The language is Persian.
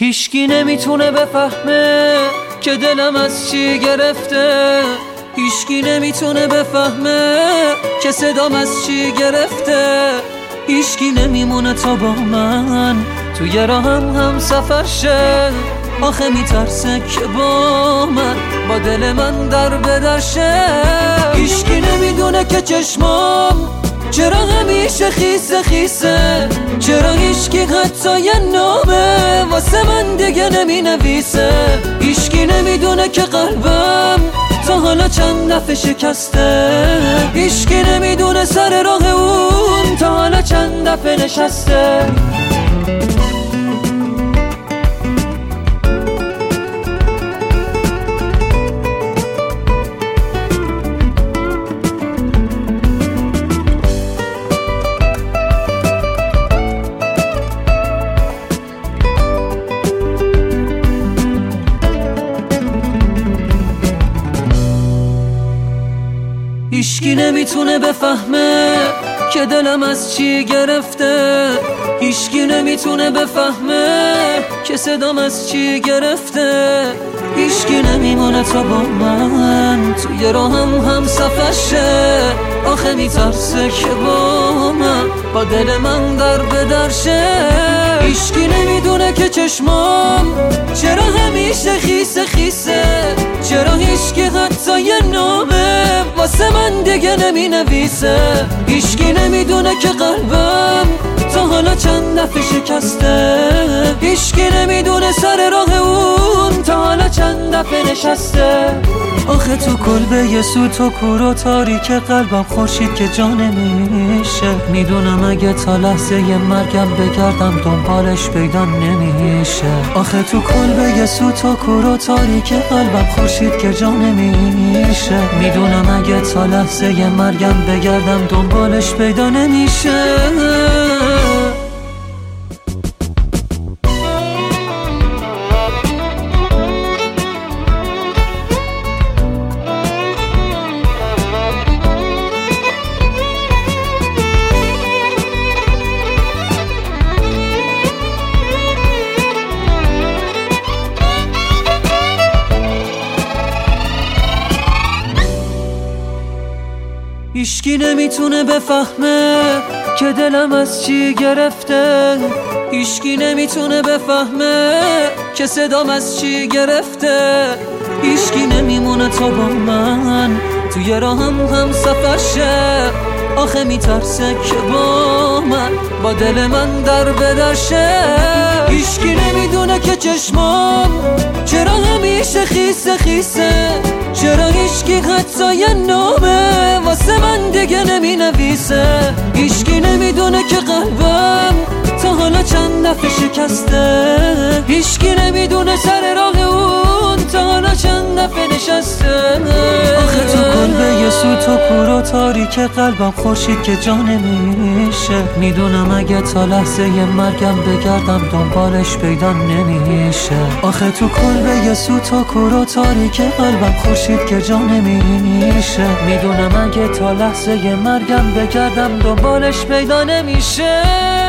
هیچکی نمیتونه بفهمه که دلم از چی گرفته. هیچکی نمیتونه بفهمه که صدام از چی گرفته. هیچکی نمیمونه تا با من توی راهم هم سفر شه. آخه میترسه که با من با دل من در بدرشه. هیچکی نمیدونه که چشمام چرا همیشه خیسه خیسه. چرا هیچکی حتی یه نامه واسه من دیگه نمی نویسه. هیچکی نمیدونه که قلبم تا حالا چند دفعه شکسته. هیچکی نمیدونه سر راه اون تا حالا چند دفعه نشسته. هیچکی نمیتونه بفهمه که دلم از چی گرفته. هیچکی نمیتونه بفهمه که صدام از چی گرفته. هیچکی نمیمونه تا با من توی راهم هم سفر شه. آخه میترسه که با من با دل من در بدرشه. هیچکی نمیدونه که چشمام چرا همیشه خیسه خیسه. چرا هیچکی حتی یه نامه واسه من دیگه نمی نویسه. هیچکی نمیدونه که قلبم تا حالا چند دفعه شکسته. هیچکی نمیدونه سر راه اون تا حالا چند دفعه نشسته. آخه تو کلبه یه سوت و کور و تاریک قلبم خورشید که جا نمیشه. میدونم اگه تا لحظه ی مرگم بگردم دنبالش پیدا نمیشه. آخه تو کلبه یه سوت و کور و تاریک قلبم خورشید که جا نمیشه. میدونم اگه تا لحظه ی مرگم بگردم دنبالش پیدا نمیشه. هیچکی نمیتونه بفهمه که دلم از چی گرفته. هیچکی نمیتونه بفهمه که صدام از چی گرفته. هیچکی نمیمونه تا با من توی راهم هم سفر شه. آخه میترسه که با من با دل من در بدرشه. هیچکی نمیدونه که چشمام چرا همیشه خیسه خیسه. چرا هیچکی حتی یه نامه واسه من دیگه نمی نویسه. هیچکی نمیدونه که قلبم تا حالا چند دفعه شکسته. هیچکی نمیدونه سر راه اون تا حالا چند دفعه نشسته. آخه تو کلبه یه سوت و کور و تاریک قلبم خورشید که جا نمیشه. میدونم اگه تا لحظه ی مرگم بگردم دنبالش پیدا نمیشه. آخه تو کلبه یه سوت و کور و تاریک قلبم خورشید که جا نمیشه. میدونم اگه تا لحظه ی مرگم بگردم دنبالش پیدا نمیشه.